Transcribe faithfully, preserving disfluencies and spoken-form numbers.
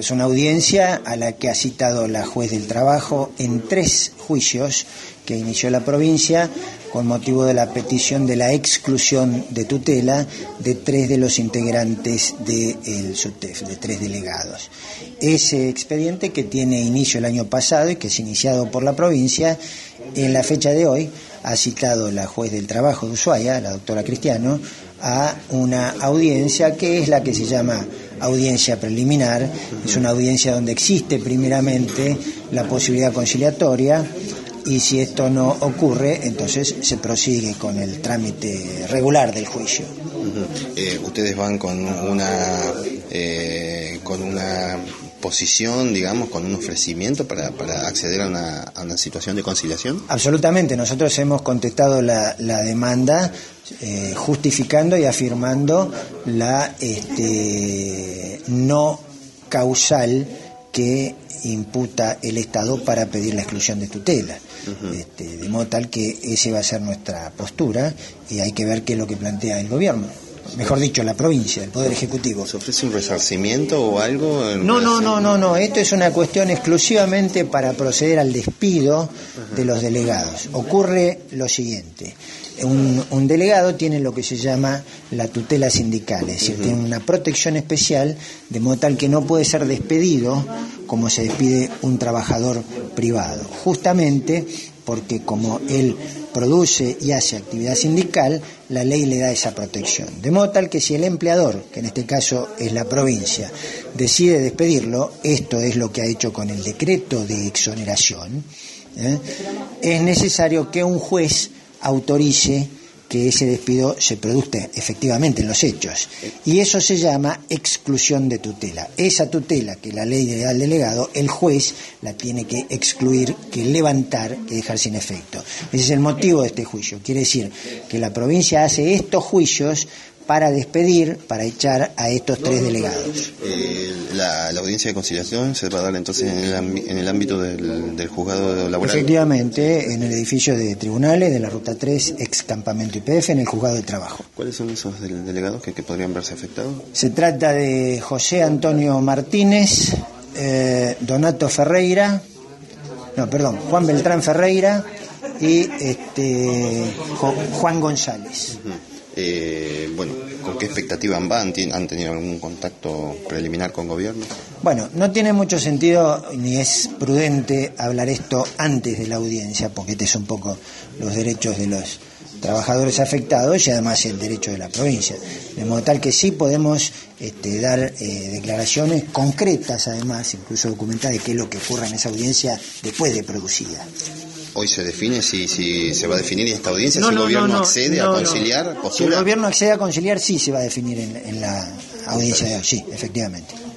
es una audiencia a la que ha citado la juez del trabajo en tres juicios que inició la provincia con motivo de la petición de la exclusión de tutela de tres de los integrantes del SUTEF, de tres delegados. Ese expediente, que tiene inicio el año pasado y que es iniciado por la provincia, en la fecha de hoy ha citado la juez del trabajo de Ushuaia, la doctora Cristiano, a una audiencia que es la que se llama audiencia preliminar. Es una audiencia donde existe primeramente la posibilidad conciliatoria, y si esto no ocurre, entonces se prosigue con el trámite regular del juicio. Uh-huh. Eh, ustedes van con una eh, con una posición, digamos, con un ofrecimiento para, para acceder a una, a una situación de conciliación. Absolutamente, nosotros hemos contestado la, la demanda eh, justificando y afirmando la este, no causal que imputa el Estado para pedir la exclusión de tutela. Uh-huh. Este, de modo tal que ese va a ser nuestra postura, y hay que ver qué es lo que plantea el gobierno, mejor dicho, la provincia, el Poder Ejecutivo. ¿Se ofrece un resarcimiento o algo? No, no, no, no, no, esto es una cuestión exclusivamente para proceder al despido uh-huh. de los delegados. Ocurre lo siguiente: un, un delegado tiene lo que se llama la tutela sindical, es decir, uh-huh. tiene una protección especial, de modo tal que no puede ser despedido como se despide un trabajador privado, justamente porque como él produce y hace actividad sindical, la ley le da esa protección. De modo tal que si el empleador, que en este caso es la provincia, decide despedirlo, esto es lo que ha hecho con el decreto de exoneración, ¿eh? es necesario que un juez autorice que ese despido se produzca efectivamente en los hechos, y eso se llama exclusión de tutela. Esa tutela que la ley le da al delegado, el juez la tiene que excluir, que levantar, que dejar sin efecto. Ese es el motivo de este juicio. Quiere decir que la provincia hace estos juicios para despedir, para echar a estos tres delegados. Eh, la, la audiencia de conciliación se va a dar entonces en el, en el ámbito del, del juzgado laboral. Efectivamente, en el edificio de tribunales de la Ruta tres, ex campamento Y P F, en el juzgado de trabajo. ¿Cuáles son esos delegados que, que podrían verse afectados? Se trata de José Antonio Martínez, eh, Donato Ferreira, no, perdón, Juan Beltrán Ferreira y este Juan González. Uh-huh. Eh, bueno, ¿con qué expectativa van? ¿Han tenido algún contacto preliminar con gobierno? Bueno, no tiene mucho sentido ni es prudente hablar esto antes de la audiencia, porque este es un poco los derechos de los trabajadores afectados y además el derecho de la provincia. De modo tal que sí podemos este, dar eh, declaraciones concretas, además, incluso documentadas, de qué es lo que ocurre en esa audiencia después de producida. ¿Hoy se define si, si se va a definir esta audiencia? No, ¿Si el no, gobierno no, no, accede no, a conciliar? No. Si el gobierno accede a conciliar, sí se va a definir en, en la audiencia de hoy, sí, efectivamente.